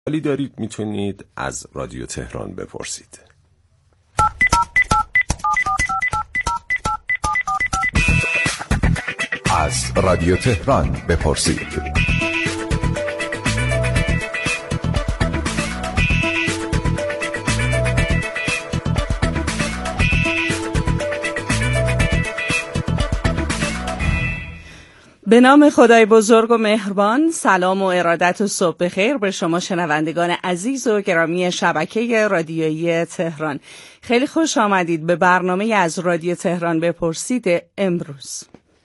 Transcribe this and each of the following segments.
سوالی دارید میتونید از رادیو تهران بپرسید. از رادیو تهران بپرسید. به نام خدای بزرگ و مهربان، سلام و ارادت و صبح بخیر به شما شنوندگان عزیز و گرامی شبکه رادیویی تهران. خیلی خوش آمدید به برنامه از رادیو تهران بپرسید امروز.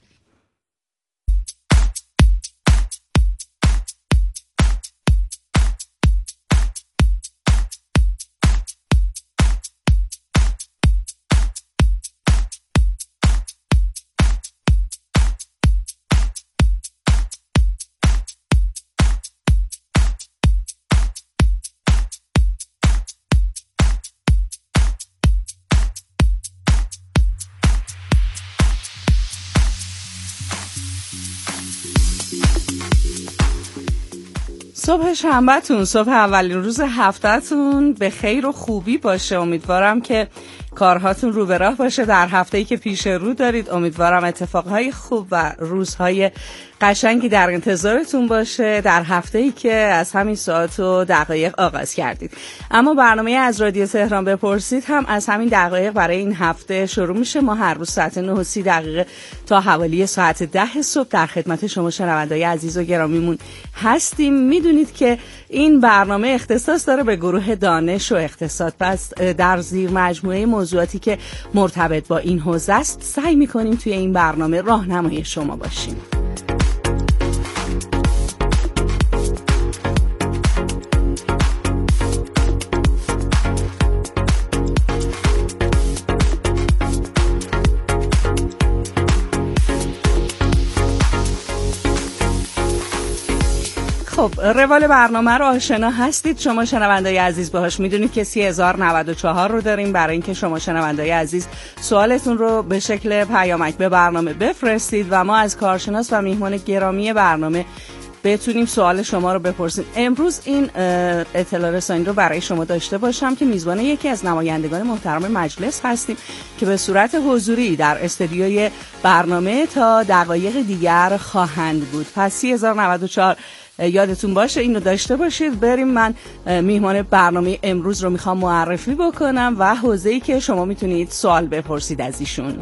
صبح شنبه‌تون، صبح اولین روز هفته‌تون به خیر و خوبی باشه. امیدوارم که کارهاتون رو به راه باشه. در هفته‌ای که پیش رو دارید امیدوارم اتفاقهای خوب و روزهای قشنگی در انتظارتون باشه در هفته‌ای که از همین ساعت و دقایق آغاز کردید. اما برنامه از رادیو تهران بپرسید هم از همین دقایق برای این هفته شروع میشه. ما هر روز ساعت 9:30 تا حوالی ساعت 10 صبح در خدمت شما شنونده‌های عزیز و گرامیمون هستیم. میدونید که این برنامه اختصاص داره به گروه دانش و اقتصاد. پس در زیر مجموعه موضوعاتی که مرتبط با این حوزه است سعی می‌کنیم توی این برنامه راهنمای شما باشیم. خب روال برنامه رو آشنا هستید شما شنوندای عزیز باهاش. میدونید که 3094 رو داریم برای اینکه شما شنوندای عزیز سوالتون رو به شکل پیامک به برنامه بفرستید و ما از کارشناس و میهمان گرامی برنامه بتونیم سوال شما رو بپرسیم. امروز این اطلاع رسانی رو برای شما داشته باشم که میزبان یکی از نمایندگان محترم مجلس هستیم که به صورت حضوری در استودیوی برنامه تا دقایق دیگر خواهند بود. پس 3094 یادتون باشه، اینو داشته باشید. بریم، من میهمان برنامه امروز رو میخوام معرفی بکنم و حوزه‌ای که شما میتونید سوال بپرسید از ایشون.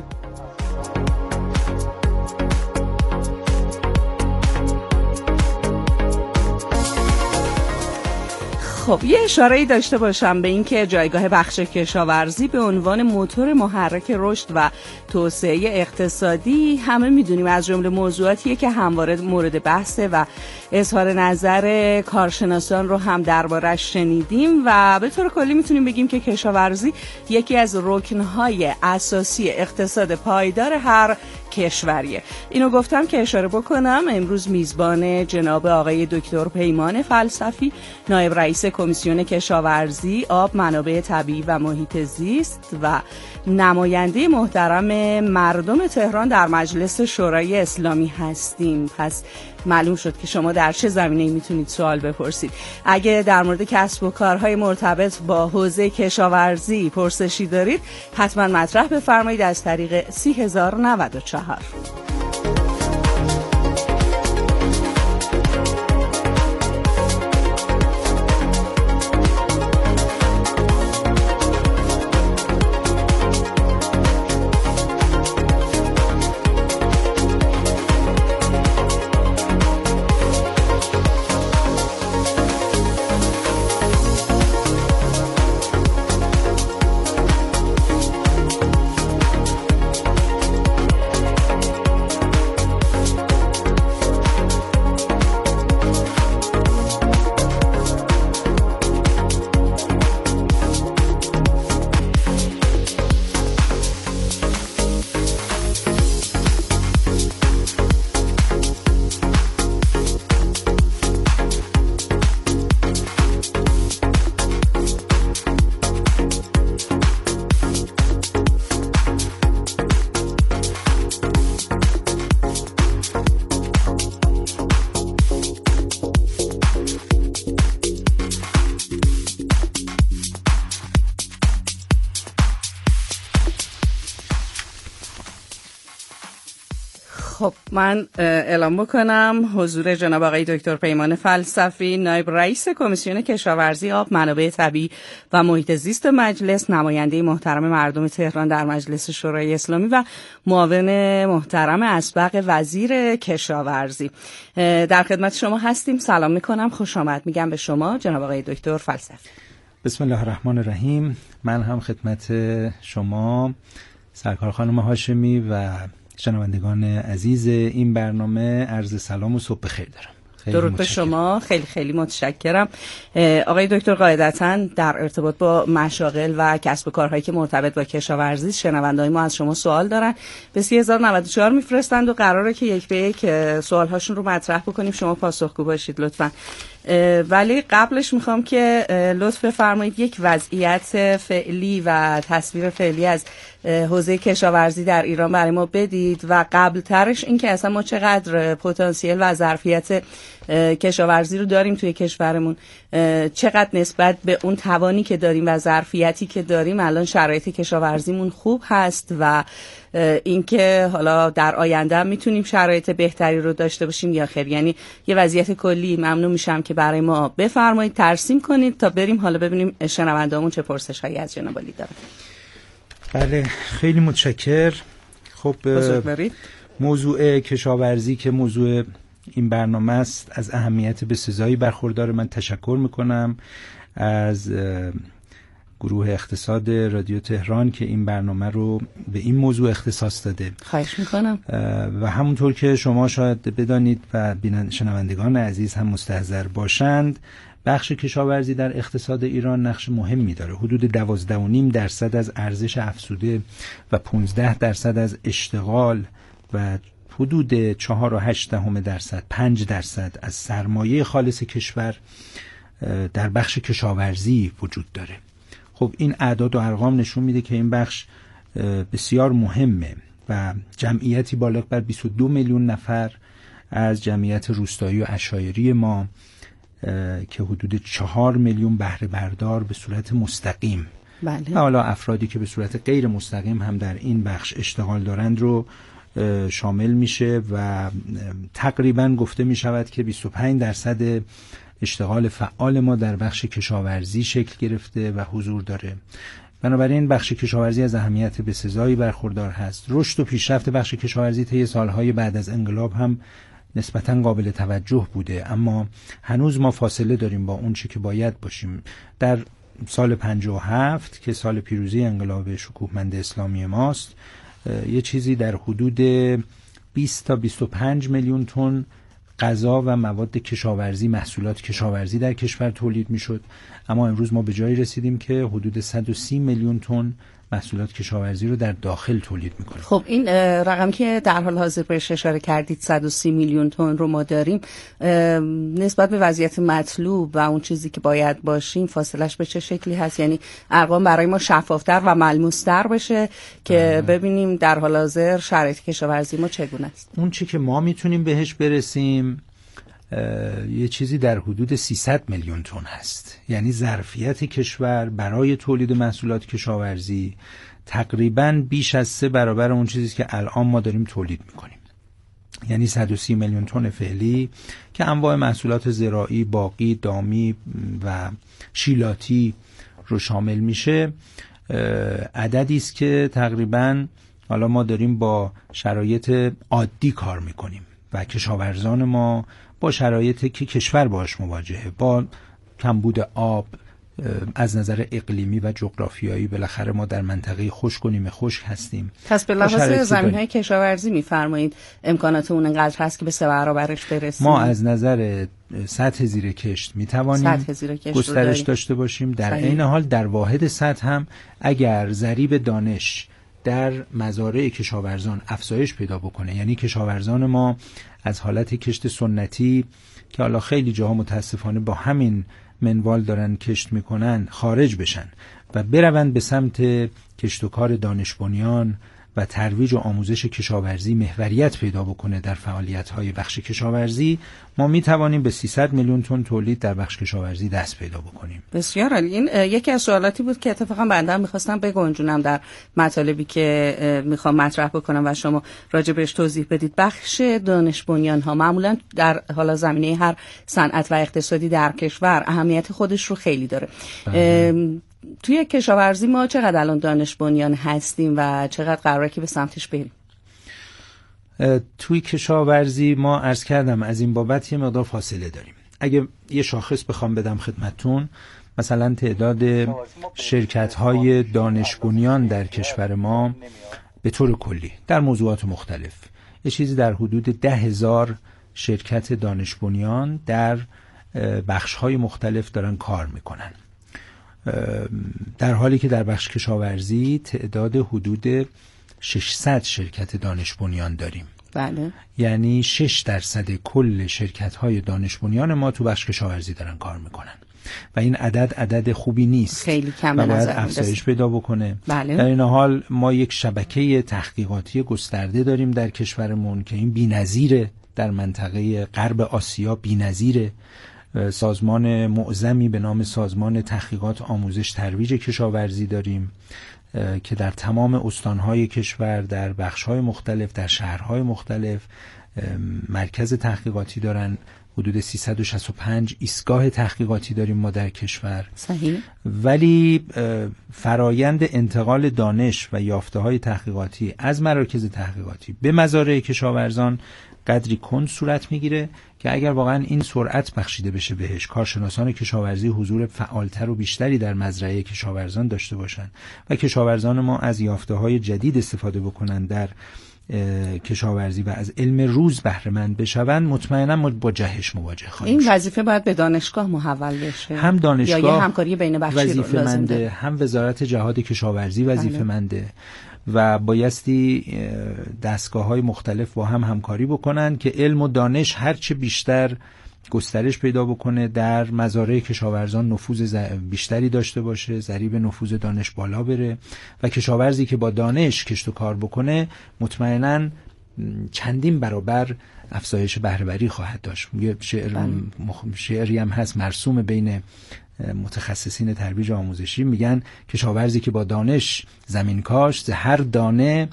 خب یه اشاره‌ای داشته باشم به این که جایگاه بخش کشاورزی به عنوان موتور محرک رشد و توسعه اقتصادی همه میدونیم از جمله موضوعاتیه که همواره مورد بحثه و اظهار نظر کارشناسان رو هم دربارش شنیدیم و به طور کلی میتونیم بگیم که کشاورزی یکی از رکن‌های اساسی اقتصاد پایدار هر کشوریه. اینو گفتم که اشاره بکنم. امروز میزبان جناب آقای دکتر پیمان فلسفی، نایب رئیس کمیسیون کشاورزی، آب، منابع طبیعی و محیط زیست و نماینده محترم مردم تهران در مجلس شورای اسلامی هستیم. پس معلوم شد که شما در چه زمینه‌ای میتونید سوال بپرسید. اگه در مورد کسب و کارهای مرتبط با حوزه کشاورزی پرسشی دارید حتما مطرح بفرمایید از طریق 3094. خب من اعلام بکنم حضور جناب آقای دکتر پیمان فلسفی، نایب رئیس کمیسیون کشاورزی، آب، منابع طبیعی و محیط زیست مجلس، نماینده محترم مردم تهران در مجلس شورای اسلامی و معاون محترم اسبق وزیر کشاورزی. در خدمت شما هستیم. سلام میکنم، خوش آمد میگم به شما جناب آقای دکتر فلسفی. بسم الله الرحمن الرحیم. من هم خدمت شما سرکار خانم هاشمی و شنوندگان عزیز این برنامه عرض سلام و صبح بخیر دارم. درود به شما، خیلی خیلی متشکرم. آقای دکتر قاعدتاً در ارتباط با مشاغل و کسب و کارهایی که مرتبط با کشاورزی شنونده‌های ما از شما سوال دارن، به 3094 میفرستند و قراره که یک به یک سوالهاشون رو مطرح بکنیم، شما پاسخگو باشید لطفاً. ولی قبلش میخوام که لطف بفرمایید یک وضعیت فعلی و تصویر فعلی از حوزه کشاورزی در ایران برای ما بدید و قبل ترش این که اصلا ما چقدر پتانسیل و ظرفیت کشاورزی رو داریم توی کشورمون، چقدر نسبت به اون توانی که داریم و ظرفیتی که داریم الان شرایط کشاورزیمون خوب هست و اینکه حالا در آینده هم میتونیم شرایط بهتری رو داشته باشیم یا خیر. یعنی یه وضعیت کلی ممنون میشم که برای ما بفرمایید، ترسیم کنید تا بریم حالا ببینیم شنوندهامون چه پرسش‌هایی از جناب عالی دارن. بله خیلی متشکر. خب موضوع کشاورزی که موضوع این برنامه است از اهمیت بسزایی برخوردار. من تشکر میکنم از گروه اقتصاد رادیو تهران که این برنامه رو به این موضوع اختصاص داده. خواهش میکنم. و همونطور که شما شاید بدانید و شنوندگان عزیز هم مستحضر باشند، بخش کشاورزی در اقتصاد ایران نقش مهمی داره. حدود 12.5% از ارزش افزوده و 15% از اشتغال و حدود 4.8% 5% از سرمایه خالص کشور در بخش کشاورزی وجود داره. خب این اعداد و ارقام نشون میده که این بخش بسیار مهمه و جمعیتی بالغ بر 22 میلیون نفر از جمعیت روستایی و عشایری ما که حدود 4 میلیون بهره بردار به صورت مستقیم، بله، و حالا افرادی که به صورت غیر مستقیم هم در این بخش اشتغال دارند رو شامل میشه و تقریبا گفته میشود که 25% اشتغال فعال ما در بخش کشاورزی شکل گرفته و حضور داره. بنابراین بخش کشاورزی از اهمیت بسزایی برخوردار هست. رشد و پیشرفت بخش کشاورزی طی سالهای بعد از انقلاب هم نسبتاً قابل توجه بوده، اما هنوز ما فاصله داریم با اون چی که باید باشیم. در سال 57 که سال پیروزی انقلاب شکوهمند اسلامی ماست، یه چیزی در حدود 20 تا 25 میلیون تن غذا و مواد کشاورزی، محصولات کشاورزی در کشور تولید میشد، اما امروز ما به جایی رسیدیم که حدود 130 میلیون تن محصولات کشاورزی رو در داخل تولید میکنیم. خب این رقم که در حال حاضر بهش اشاره کردید 130 میلیون تن رو ما داریم، نسبت به وضعیت مطلوب و اون چیزی که باید باشیم فاصلش به چه شکلی هست؟ یعنی ارقام برای ما شفافتر و ملموستر بشه که ببینیم در حال حاضر شرایط کشاورزی ما چگونه است. اون چی که ما میتونیم بهش برسیم یه چیزی در حدود 300 میلیون تن هست. یعنی ظرفیت کشور برای تولید محصولات کشاورزی تقریباً بیش از 3 برابر اون چیزی که الان ما داریم تولید میکنیم. یعنی 130 میلیون تن فعلی که انواع محصولات زراعی، باغی، دامی و شیلاتی رو شامل میشه، عددی است که تقریباً حالا ما داریم با شرایط عادی کار میکنیم و کشاورزان ما با شرایطی که کشور باهاش مواجهه، با کمبود آب از نظر اقلیمی و جغرافیایی، بالاخره ما در منطقه خشک و نیمه خشک هستیم. پس به لحاظ زمین‌های کشاورزی می‌فرمایید امکانات اون انقدر هست که به 3 برابرش برسیم؟ ما از نظر سطح زیر کشت می‌توانیم گسترش داشته باشیم. در عین حال در واحد سطح هم اگر ضریب دانش در مزارع کشاورزان افزایش پیدا بکنه، یعنی کشاورزان ما از حالت کشت سنتی که حالا خیلی جاها متاسفانه با همین منوال دارن کشت میکنن خارج بشن و بروند به سمت کشت و کار دانش بنیان و ترویج و آموزش کشاورزی محوریت پیدا بکنه در فعالیت‌های بخش کشاورزی، ما می‌توانیم به 300 میلیون تن تولید در بخش کشاورزی دست پیدا بکنیم. بسیار عالی. این یکی از سوالاتی بود که اتفاقا بنده هم می‌خواستم بگنجونم در مطالبی که می‌خوام مطرح بکنم و شما راجع بهش توضیح بدید. بخش دانش بنیان‌ها معمولاً در حالا زمینه هر صنعت و اقتصادی در کشور اهمیت خودش رو خیلی داره. توی کشاورزی ما چقدر الان دانش بنیان هستیم و چقدر قراره که به سمتش بریم؟ توی کشاورزی ما عرض کردم از این بابت یه مقدار فاصله داریم. اگه یه شاخص بخوام بدم خدمتتون، مثلا تعداد شرکت‌های دانش بنیان در کشور ما به طور کلی در موضوعات مختلف یه چیزی در حدود 10,000 شرکت دانش بنیان در بخش‌های مختلف دارن کار میکنن، در حالی که در بخش کشاورزی تعداد حدود 600 شرکت دانش بنیان داریم. بله. یعنی 6% کل شرکت‌های دانش بنیان ما تو بخش کشاورزی دارن کار میکنن و این عدد خوبی نیست، خیلی کم و به باید نظر افزایش پیدا بکنه. بله. در این حال ما یک شبکه تحقیقاتی گسترده داریم در کشورمون که این بی‌نظیره، در منطقه غرب آسیا بی‌نظیره. سازمان معظمی به نام سازمان تحقیقات آموزش ترویج کشاورزی داریم که در تمام استانهای کشور، در بخشهای مختلف، در شهرهای مختلف مرکز تحقیقاتی دارن. حدود 365 ایستگاه تحقیقاتی داریم ما در کشور. صحیح. ولی فرایند انتقال دانش و یافته‌های تحقیقاتی از مراکز تحقیقاتی به مزارع کشاورزان قدری کند صورت میگیره که اگر واقعا این سرعت بخشیده بشه بهش، کارشناسان کشاورزی حضور فعالتر و بیشتری در مزرعه کشاورزان داشته باشن و کشاورزان ما از یافته‌های جدید استفاده بکنن در کشاورزی و از علم روز بهره مند بشون، مطمئنا ما با جهش مواجه خواهیم این شد. وظیفه باید به دانشگاه محول بشه، هم دانشگاه یا یه همکاری بین بخشی وظیفه لازم منده، داره. هم وزارت جهاد کشاورزی وظیفه بله. منده و بایستی دستگاه‌های مختلف با هم همکاری بکنن که علم و دانش هرچه بیشتر گسترش پیدا بکنه، در مزارع کشاورزان نفوذ بیشتری داشته باشه، ضریب نفوذ دانش بالا بره و کشاورزی که با دانش کشت و کار بکنه مطمئناً چندین برابر افزایش بهره وری خواهد داشت. یه شعری هم هست مرسوم بین متخصصین ترویج آموزشی، میگن کشاورزی که با دانش زمین کاشت، هر دانه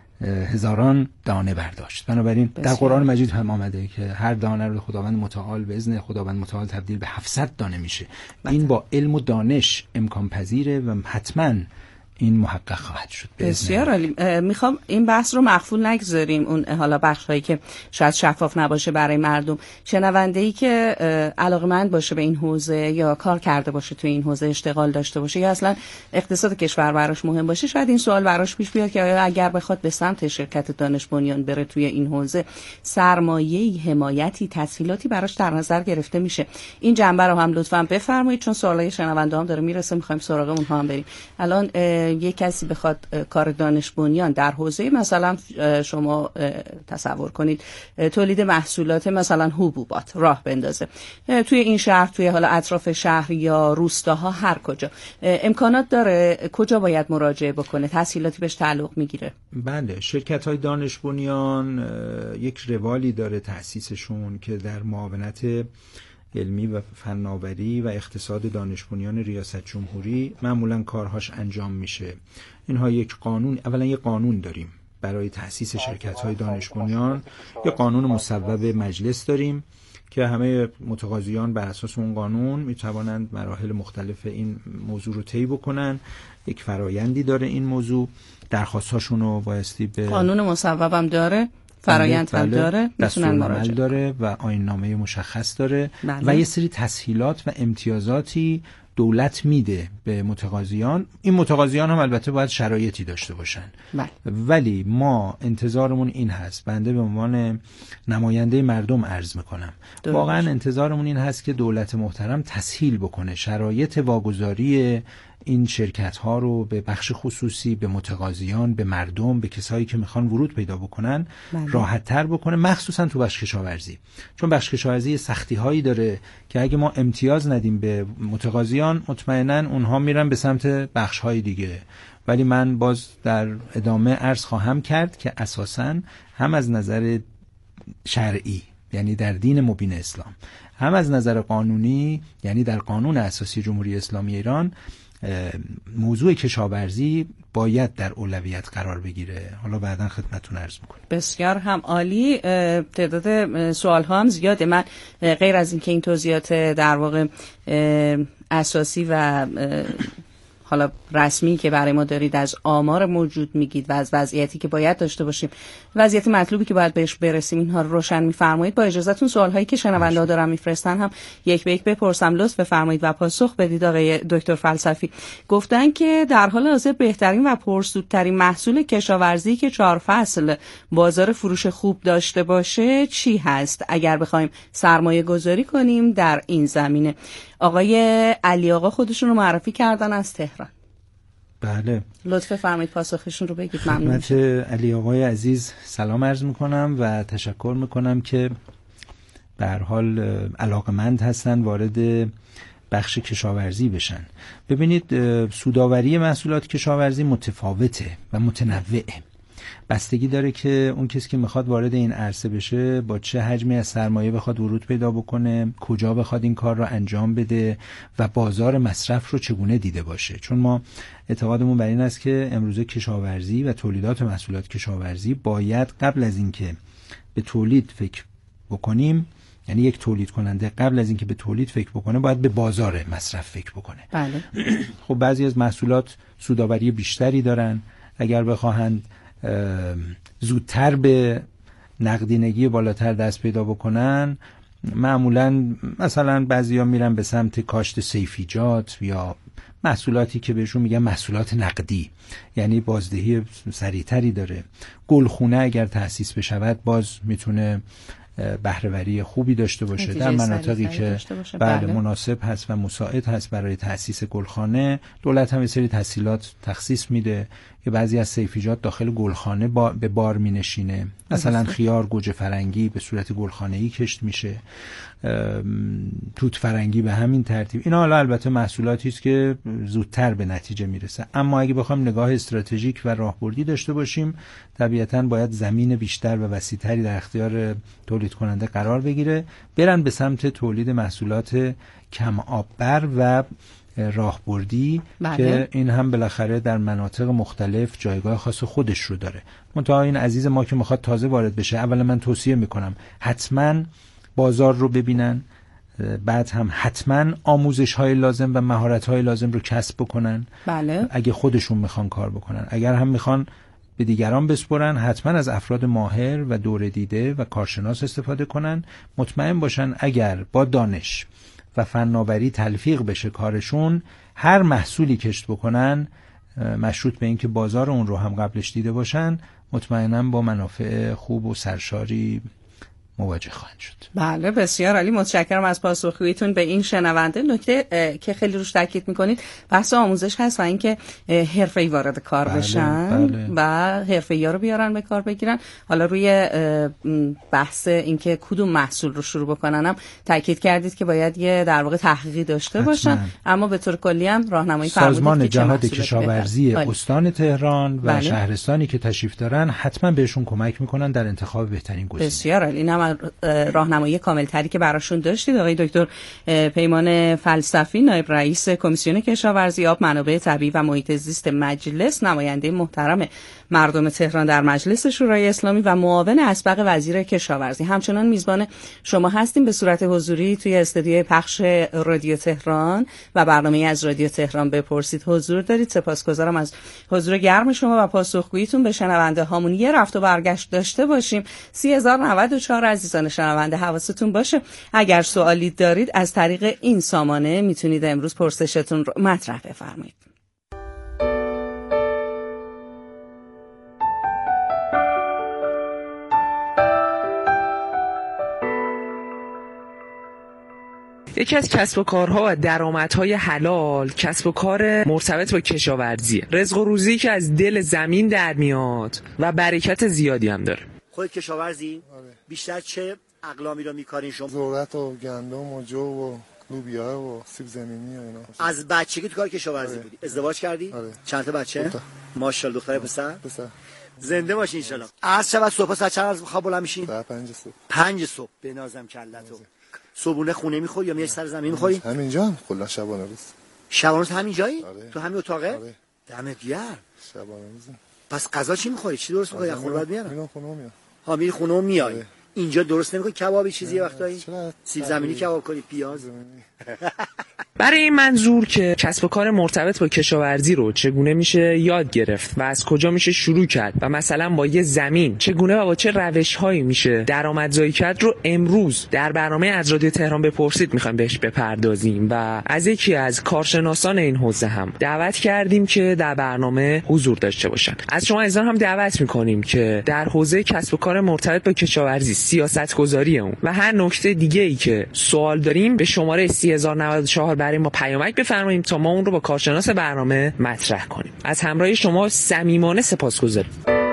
هزاران دانه برداشت. بنابراین در قرآن مجید هم آمده که هر دانه رو خداوند متعال به اذن خداوند متعال تبدیل به 700 دانه میشه. این با علم و دانش امکان پذیره و حتما این محقق خواهد شد. بسیار عالی. میخوام این بحث رو مخفول نگذاریم، اون حالا بخش هایی که شاید شفاف نباشه برای مردم. شنونده‌ای که علاقه‌مند باشه به این حوزه یا کار کرده باشه توی این حوزه، اشتغال داشته باشه یا اصلا اقتصاد کشور براش مهم باشه، شاید این سوال براش پیش بیاد که آیا اگر بخواد به سمت شرکت دانش بنیان بره توی این حوزه، سرمایه‌ای، حمایتی، تسهیلاتی براش در نظر گرفته میشه؟ این جنبه رو هم لطفاً بفرمایید، چون سوالای شنونده‌ام داره میرسه، می‌خوایم سراغ اونها هم بریم. الان یک کسی بخواد کار دانش بنیان در حوزه مثلا شما تصور کنید تولید محصولات مثلا حبوبات راه بندازه توی این شهر، توی حالا اطراف شهر یا روستاها، هر کجا امکانات داره، کجا باید مراجعه بکنه؟ تسهیلاتی بهش تعلق میگیره؟ بله، شرکت‌های دانش بنیان یک روالی داره تأسیسشون که در معاونت علمی و فناوری و اقتصاد دانش بنیان ریاست جمهوری معمولا کارهاش انجام میشه. اینها یک قانون، اولا یک قانون داریم برای تأسیس شرکت‌های دانش بنیان، یک قانون مصوب مجلس داریم که همه متقاضیان بر اساس اون قانون میتوانند مراحل مختلف این موضوع رو طی بکنن. یک فرایندی داره این موضوع، درخواست‌هاشون رو بایستی به قانون مصوب هم داره، فرایند هم داره، میتونن مراجعه داره و آیین‌نامه مشخص داره. بله. و یه سری تسهیلات و امتیازاتی دولت میده به متقاضیان. این متقاضیان هم البته باید شرایطی داشته باشن. بله. ولی ما انتظارمون این هست، بنده به عنوان نماینده مردم عرض میکنم، واقعا انتظارمون این هست که دولت محترم تسهیل بکنه شرایط واگذاری این شرکت ها رو به بخش خصوصی، به متقاضیان، به مردم، به کسایی که میخوان ورود پیدا بکنن راحت تر بکنه، مخصوصا تو بخش کشاورزی. چون بخش کشاورزی سختی هایی داره که اگه ما امتیاز ندیم به متقاضیان، مطمئنا اونها میرن به سمت بخش های دیگه. ولی من باز در ادامه عرض خواهم کرد که اساساً هم از نظر شرعی، یعنی در دین مبین اسلام، هم از نظر قانونی، یعنی در قانون اساسی جمهوری اسلامی ایران، موضوع کشاورزی باید در اولویت قرار بگیره. حالا بعداً خدمتتون عرض میکنم. بسیار هم عالی. تعداد سوال ها هم زیاده. من غیر از اینکه این توضیحات در واقع اساسی و حالا رسمی که برای ما دارید، از آمار موجود میگید و از وضعیتی که باید داشته باشیم، وضعیت مطلوبی که باید بهش برسیم، اینها رو روشن میفرمایید. با اجازهتون سوال‌هایی که شنونده‌ها دارن میفرستن هم یک به یک بپرسم. لطف بفرمایید و پاسخ بدید. آقای دکتر فلسفی گفتن که در حال حاضر بهترین و پرسودترین محصول کشاورزی که 4 فصل بازار فروش خوب داشته باشه چی هست اگر بخوایم سرمایه گذاری کنیم در این زمینه؟ آقای علی آقا خودشون رو معرفی کردن از تهران. بله، لطف فرمایید پاسخشون رو بگید. ممنون میشم. علی آقای عزیز سلام عرض میکنم و تشکر میکنم که به هر حال علاقمند هستن وارد بخش کشاورزی بشن. ببینید، سودآوری محصولات کشاورزی متفاوته و متنوعه. بستگی داره که اون کسی که میخواد وارد این عرصه بشه با چه حجمی از سرمایه بخواد ورود پیدا بکنه، کجا بخواد این کار رو انجام بده و بازار مصرف رو چگونه دیده باشه. چون ما اعتقادمون بر این است که امروزه کشاورزی و تولیدات محصولات کشاورزی باید قبل از اینکه به تولید فکر بکنیم، یعنی یک تولید کننده قبل از اینکه به تولید فکر بکنه باید به بازار مصرف فکر بکنه. بله. خب بعضی از محصولات سودآوری بیشتری دارن. اگر بخواهند زودتر به نقدینگی بالاتر دست پیدا بکنن، معمولا مثلا بعضیا میرن به سمت کاشت سیفیجات یا محصولاتی که بهشون میگن محصولات نقدی، یعنی بازدهی سریعتری داره. گلخونه اگر تأسیس بشود باز میتونه بهره‌وری خوبی داشته باشه در مناطقی که بله مناسب هست و مساعد هست برای تأسیس گلخانه. دولت هم یه سری تسهیلات تخصیص میده که بعضی از سیفیجات داخل گلخانه به بار می نشینه. مثلا خیار، گوجه فرنگی به صورت گلخانه‌ای کشت میشه، توت فرنگی به همین ترتیب. اینا حالا البته محصولاتی است که زودتر به نتیجه میرسه. اما اگه بخوایم نگاه استراتژیک و راهبردی داشته باشیم، طبیعتاً باید زمین بیشتر و وسیع‌تری در اختیار تولید کننده قرار بگیره، برن به سمت تولید محصولات کم آببر و راهبردی. بله. که این هم بالاخره در مناطق مختلف جایگاه خاص خودش رو داره. منتها این عزیز ما که میخواد تازه وارد بشه، اولا من توصیه میکنم حتما بازار رو ببینن، بعد هم حتما آموزش های لازم و مهارت های لازم رو کسب بکنن. بله. اگه خودشون میخوان کار بکنن، اگر هم میخوان به دیگران بسپرن، حتما از افراد ماهر و دوره دیده و کارشناس استفاده کنن. مطمئن باشن اگر با دانش و فناوری تلفیق بشه کارشون، هر محصولی کشت بکنن مشروط به اینکه بازار اون رو هم قبلش دیده باشن، مطمئناً با منافع خوب و سرشاری مواجه خواهند شد. بله، بسیار عالی. متشکرم از پاسخگوییتون به این شنونده. نکته که خیلی روش تاکید میکنید بحث آموزش هست و اینکه حرفه‌ای وارد کار بشن. بله. و حرفه‌ای‌ها رو بیارن به کار بگیرن. حالا روی بحث اینکه کدوم محصول رو شروع بکنن هم تاکید کردید که باید یه در واقع تحقیقی داشته حتما باشن، اما به طور کلی هم راهنمایی فرمودید سازمان جهاد کشاورزی استان تهران و بله. شهرستانی که تشریف دارن حتما بهشون کمک میکنن در انتخاب بهترین گزینه. بسیار عالی. راهنمایی کاملتری که براشون داشتید. آقای دکتر پیمان فلسفی، نایب رئیس کمیسیون کشاورزی، آب، منابع طبیعی و محیط زیست مجلس، نماینده محترم مردم تهران در مجلس شورای اسلامی و معاون اسبق وزیر کشاورزی، همچنان میزبان شما هستیم به صورت حضوری توی استودیوی پخش رادیو تهران و برنامه از رادیو تهران بپرسید حضور دارید. سپاسگزارم از حضور گرم شما و پاسخگوییتون. به شنونده هامون یه رفت و برگشت داشته باشیم. 3094 عزیزان شنونده، حواستون باشه اگر سوالی دارید از طریق این سامانه میتونید امروز پرسشتون رو مطرح بفرمایید. یکی از کسب و کارها و درآمدهای حلال کسب و کار مرتبط با کشاورزی، رزق و روزی که از دل زمین در میاد و برکت زیادی هم داره. خودت کشاورزی؟ آره. بیشتر چه اقلامی رو میکارین شما؟ ذرت و گندم و جو و لوبیا و سیب زمینی و اینا. از بچگی تو کار کشاورزی آره. بودی؟ ازدواج کردی؟ آره. چند تا بچه؟ ماشاءالله. دختر پسر؟ پسر. زنده باشی ان شاءالله. عصر شب صبح ساعت چند از خواب بلند میشین؟ ساعت 5 صبح. 5 صبح. بنازم کلتو. صبحونه خونه میخوری یا میای سر زمین میخوری؟ همینجا هم کلا شبانه روز. شبانه روز همینجایی؟ آره. تو همین اتاقه؟ آره. دمت گرم. شبانه روز. پس غذا چی میخوری؟ چی درست میخوری؟ خونه بعد میارم. میرم خونه میام. ها میری خونه و میای. آره. اینجا درست نمیکنی کبابی چیزی وقتایی؟ سیب زمینی کباب کنی، پیاز. برای این منظور که کسب و کار مرتبط با کشاورزی رو چگونه میشه یاد گرفت و از کجا میشه شروع کرد و مثلا با یه زمین چگونه و با چه روش‌هایی میشه درآمدزایی کرد رو امروز در برنامه از رادیو تهران بپرسید میخوایم بهش بپردازیم و از یکی از کارشناسان این حوزه هم دعوت کردیم که در برنامه حضور داشته باشن. از شما عزیزان هم دعوت میکنیم که در حوزه کسب و کار مرتبط با کشاورزی، سیاست‌گذاری اون و هر نکته دیگه‌ای که سوال داریم به شماره 3094 برای ما پیامک بفرمایید تا ما اون رو با کارشناس برنامه مطرح کنیم. از همراهی شما صمیمانه سپاسگزاریم.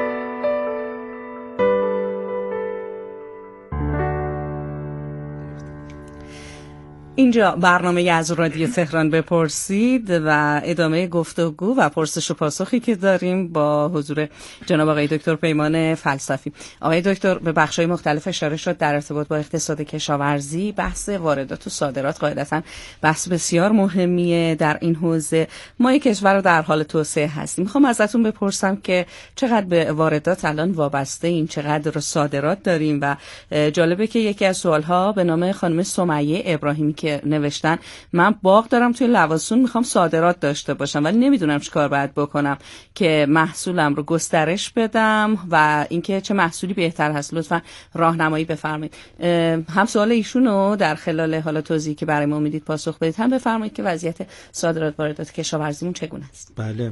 اینجا برنامه از رادیو تهران بپرسید و ادامه گفتگو و پرسش و پاسخی که داریم با حضور جناب آقای دکتر پیمان فلسفی. آقای دکتر به بخش‌های مختلف اشاره شد در ارتباط با اقتصاد کشاورزی. بحث واردات و صادرات قاعدتاً بحث بسیار مهمیه در این حوزه. ما یک کشور رو در حال توسعه هستیم. میخوام ازتون بپرسم که چقدر به واردات الان وابسته این، چقدر صادرات داریم و جالبه که یکی از سوال‌ها به نام خانم سمیه ابراهیمی که نوشتن من باغ دارم توی لواسون، میخوام صادرات داشته باشم ولی نمیدونم چیکار باید بکنم که محصولم رو گسترش بدم و اینکه چه محصولی بهتر هست. لطفا راهنمایی بفرمایید. هم سوال ایشون رو در خلال حالا توضیحی که برای ما میدید پاسخ بدید، هم بفرمایید که وضعیت صادرات واردات کشاورزیمون چگونه است. بله،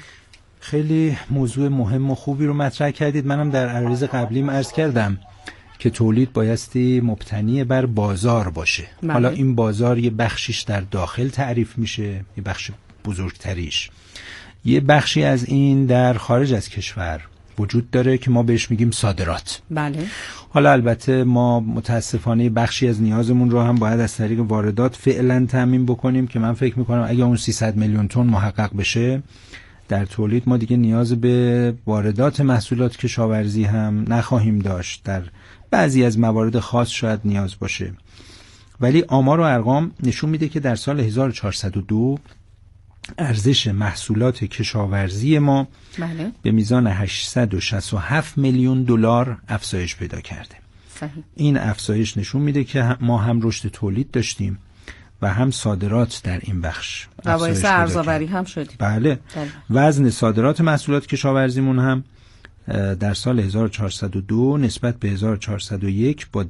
خیلی موضوع مهم و خوبی رو مطرح کردید. منم در عرض قبلیم عرض کردم که تولید بایستی مبتنی بر بازار باشه. بله. حالا این بازار یه بخشیش در داخل تعریف میشه، یه بخش بزرگتریش، یه بخشی از این در خارج از کشور وجود داره که ما بهش میگیم صادرات. بله. حالا البته ما متاسفانه بخشی از نیازمون رو هم باید از طریق واردات فعلا تامین بکنیم که من فکر میکنم اگه اون 300 میلیون تن محقق بشه در تولید ما دیگه نیاز به واردات محصولات کشاورزی هم نخواهیم داشت. در بعضی از موارد خاص شاید نیاز باشه، ولی آمار و ارقام نشون میده که در سال 1402 ارزش محصولات کشاورزی ما بله. به میزان 867 میلیون دلار افزایش پیدا کرده. صحیح. این افزایش نشون میده که ما هم رشد تولید داشتیم و هم صادرات در این بخش افزایش پیدا ارزآوری هم شدیم. بله. وزن صادرات محصولات کشاورزیمون هم در سال 1402 نسبت به 1401 با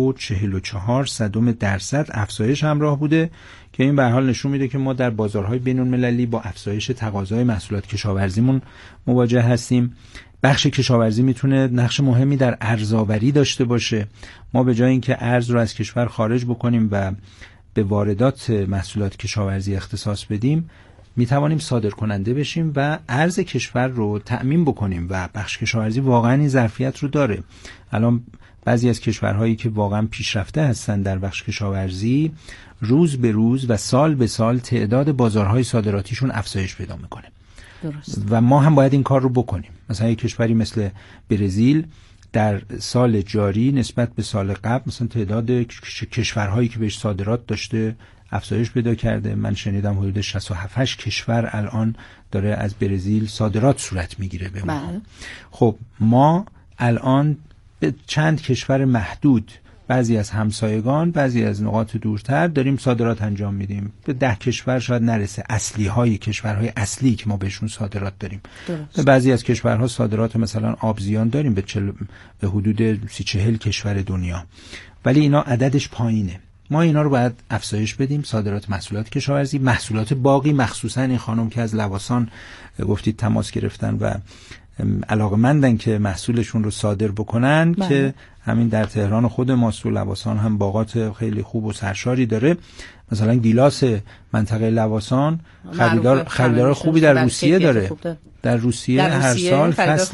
10.44% افزایش همراه بوده که این به هر حال نشون میده که ما در بازارهای بین‌المللی با افزایش تقاضای محصولات کشاورزیمون مواجه هستیم. بخش کشاورزی میتونه نقش مهمی در ارزآوری داشته باشه. ما به جای اینکه ارز رو از کشور خارج بکنیم و به واردات محصولات کشاورزی اختصاص بدیم، می توانیم صادر کننده بشیم و ارز کشور رو تأمین بکنیم و بخش کشاورزی واقعا این ظرفیت رو داره. الان بعضی از کشورهایی که واقعا پیشرفته هستن در بخش کشاورزی روز به روز و سال به سال تعداد بازارهای صادراتیشون افزایش پیدا میکنه. درست. و ما هم باید این کار رو بکنیم. مثلا یک کشوری مثل برزیل در سال جاری نسبت به سال قبل مثلا تعداد کشورهایی که بهش صادرات داشته افزایش پیدا کرده. من شنیدم حدود 67 کشور الان داره از برزیل صادرات صورت میگیره به ما. خب ما الان به چند کشور محدود، بعضی از همسایگان، بعضی از نقاط دورتر داریم صادرات انجام میدیم. به 10 کشور شاید نرسه کشورهای اصلی که ما بهشون صادرات داریم. به بعضی از کشورها صادرات مثلا آبزیان داریم به حدود 30-40 کشور دنیا، ولی اینا عددش پایینه. ما اینا رو باید افزایش بدیم. صادرات محصولات کشاورزی، محصولات باغی، مخصوصا این خانم که از لواسان گفتید تماس گرفتن و علاقمندن که محصولشون رو صادر بکنن بله. که همین در تهران خود ماسو لواسان هم باغات خیلی خوب و سرشاری داره. مثلا گیلاس منطقه لواسان خریدار خوبی در روسیه داره. در روسیه هر سال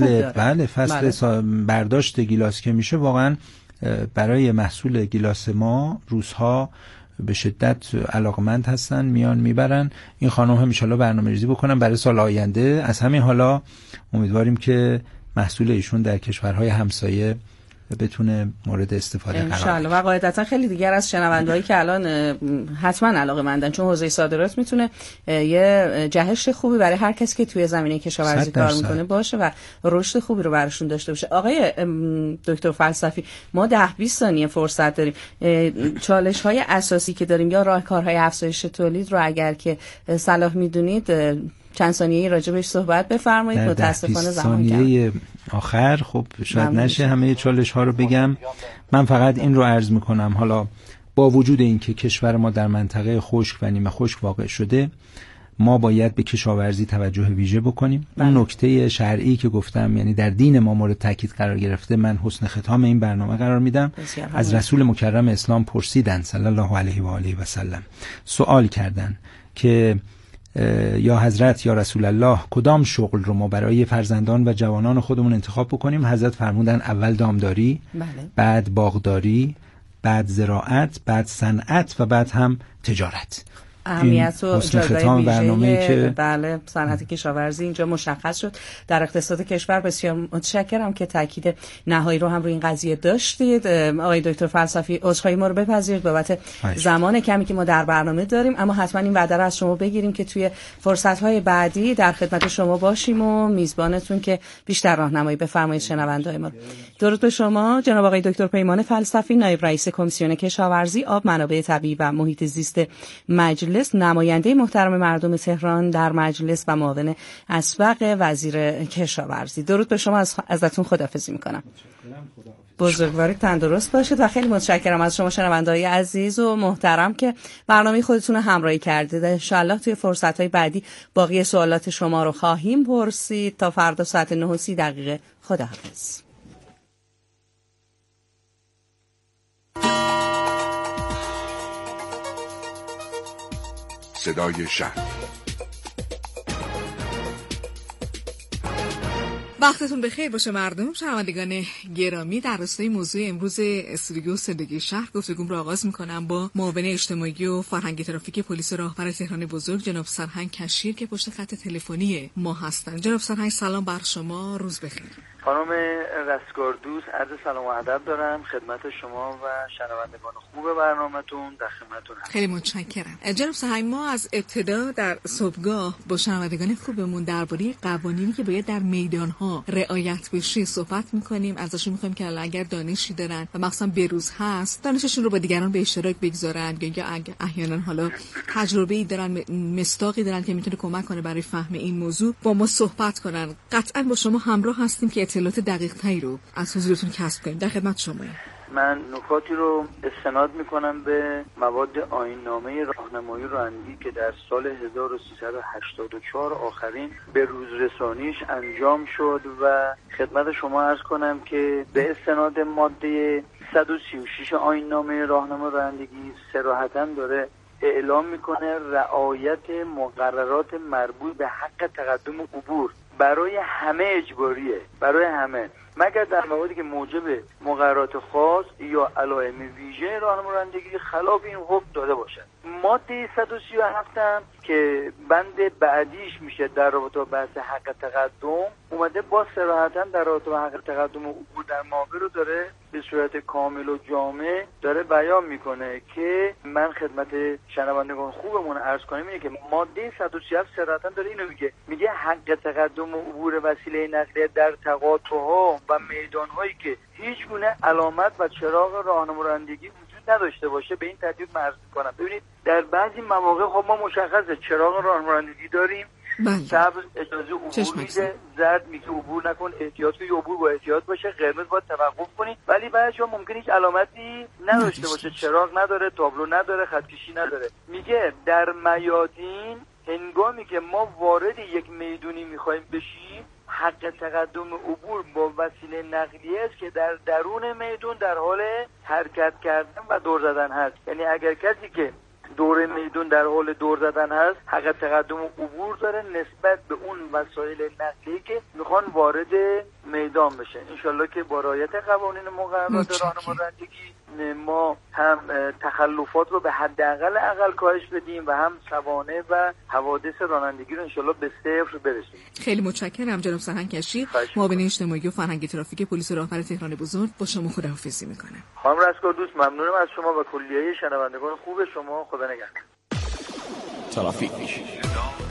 فصل برداشت گیلاس که میشه، واقعا برای محصول گیلاس ما روس‌ها به شدت علاقمند هستن، میان میبرن. این خانم هم ان شاءالله برنامه‌ریزی بکنن برای سال آینده. از همین حالا امیدواریم که محصول ایشون در کشورهای همسایه بتونه مورد استفاده قرار بگیره. انشالله. و قاعدتا خیلی دیگر از شنوندهایی که الان حتما علاقه‌مندن، چون حوزه صادرات میتونه یه جهش خوبی برای هر کسی که توی زمینه کشاورزی کار میکنه باشه و رشد خوبی رو براشون داشته باشه. آقای دکتر فلسفی، ما 10-20 ثانیه فرصت داریم. چالش‌های اساسی که داریم یا راهکارهای افزایش تولید رو اگر که صلاح میدونید چند ثانیه‌ای راجع بهش صحبت بفرمایید. متاسفانه زمان ثانیه آخر خب شاید نشه همه چالش ها رو بگم. من فقط این رو عرض میکنم، حالا با وجود اینکه کشور ما در منطقه خشک و نیمه خشک واقع شده، ما باید به کشاورزی توجه ویژه بکنیم. اون نکته شرعی که گفتم، یعنی در دین ما مورد تاکید قرار گرفته، من حسن ختام این برنامه قرار میدم. از رسول مکرم اسلام پرسیدن صلی الله علیه و آله و سلم، سوال کردن که یا حضرت یا رسول الله کدام شغل رو ما برای فرزندان و جوانان خودمون انتخاب بکنیم؟ حضرت فرمودن اول دامداری، بعد باغداری، بعد زراعت، بعد صنعت و بعد هم تجارت. اهمیت و جایگاه برنامه‌ای که بله صنعت کشاورزی اینجا مشخص شد در اقتصاد کشور. بسیار متشکرم که تاکید نهایی رو هم روی این قضیه داشتید. آقای دکتر فلسفی، عذرخواهی ما رو بپذیرید بابت زمان کمی که ما در برنامه داریم، اما حتما این وعده رو از شما بگیریم که توی فرصت‌های بعدی در خدمت شما باشیم و میزبانتون که بیشتر راهنمایی بفرمایید شنونده‌های ما. درود به شما جناب آقای دکتر پیمان فلسفی، نایب رئیس کمیسیون کشاورزی، آب، منابع طبیعی و محیط زیست مجلس، نماینده محترم مردم تهران در مجلس و معاون اسبق وزیر کشاورزی. درود به شما، ازتون خداحافظی میکنم. بزرگواری تندرست باشید و خیلی متشکرم از شما شنونده‌های عزیز و محترم که برنامه خودتون رو همراهی کردید. ان شاءالله توی فرصت‌های بعدی باقی سوالات شما رو خواهیم پرسید. تا فردا ساعت 9:30 خداحافظ. صدای شهر. وقتتون بخیر باشه مردم. شنوندگان گرامی، در راستای موضوع امروز استودیو صدای شهر گفتگوم رو آغاز میکنم با معاون اجتماعی و فرهنگی ترافیک پلیس راهبر تهران بزرگ جناب سرهنگ کشیر که پشت خط تلفنی ما هستن. جناب سرهنگ سلام بر شما، روز بخیر. خانم رستگاردوست، عرض سلام و ادب دارم خدمت شما و شنوندگان خوب برنامه‌تون، در خدمتتون هستم. خیلی متشکرم. جناب سرهنگ، ما از ابتدا در صبحگاه با شنوندگان خوبمون درباره قوانینی که باید در میدان‌ها رعایت بشه صحبت می‌کنیم. ازشون می‌خوایم که اگر دانشی دارن و مخصوصا بروز هست، دانششون رو با دیگران به اشتراک بگذارن، یا اگه احیانا حالا تجربه‌ای دارن، مصداقی دارن که میتونه کمک کنه برای فهم این موضوع، با ما صحبت کنن. قطعاً با شما همراه هستیم که اطلاعات دقیق‌تری رو از حضورتون کسب کنیم. در خدمت شماییم. من نکاتی رو استناد میکنم به مواد آیین‌نامه راهنمایی رانندگی که در سال 1384 آخرین به روز رسانیش انجام شد و خدمت شما عرض کنم که به استناد ماده 136 آیین‌نامه راهنمایی رانندگی صراحتاً داره اعلام میکنه رعایت مقررات مربوط به حق تقدم و عبور برای همه اجباریه، برای همه، مگر در مواردی که موجب مقررات خاص یا علائم ویژه راهنمایی رانندگی خلاف این حکم داده باشد. ماده 137 هم که بند بعدیش میشه در رابطه با بحث حق تقدم، اومده با صراحتاً در رابطه با حق تقدم و عبور در معابر رو داره به صورت کامل و جامع داره بیان میکنه که من خدمت شنوندگان خوبمون عرض کنیم اینه که ماده 137 صراحتاً داره اینو میگه حق تقدم و عبور وسیله نقلیه در تقاطع‌ها و میدان‌هایی که هیچ گونه علامت و چراغ راهنمایی رانندگی وجود نداشته باشه به این ترتیب عرض می‌کنم. ببینید در بعضی مواقع خب ما مشخصه چراغ راهنمایی رانندگی داریم، سبز اجازه عبور میده، زرد میگه عبور نکن، احتیاط کنی، عبور با احتیاط باشه، قرمز باید توقف کنی، ولی بعضی جا ممکنه هیچ علامتی نداشته باشه، چراغ نداره، تابلو نداره، خطکشی نداره. میگه در میادین هنگامی که ما وارد یک میدونی میخوایم بشیم حق تقدم عبور با وسیله نقلیه است که در درون میدون در حال حرکت کردن و دور زدن هست. یعنی اگر کسی که دور میدون در حال دور زدن هست حق تقدم و عبور داره نسبت به اون وسایل نقلیه که میخوان وارد میدان بشه. انشالله که با رعایت قوانین مقررات راهنما رانندگی ما هم تخلفات رو به حداقل کاهش بدیم و هم سوانح و حوادث رانندگی رو انشالله به صفر برسونیم. خیلی متشکرم جناب سرهنگ کشی، معاون اجتماعی و فرهنگ ترافیک پلیس راهور تهران بزرگ. با شما خداحافظی میکنم. خانم رستگار دوست ممنونم از شما و کلیه شنوندگان خوب شما. خدا نگهدار. ترافیک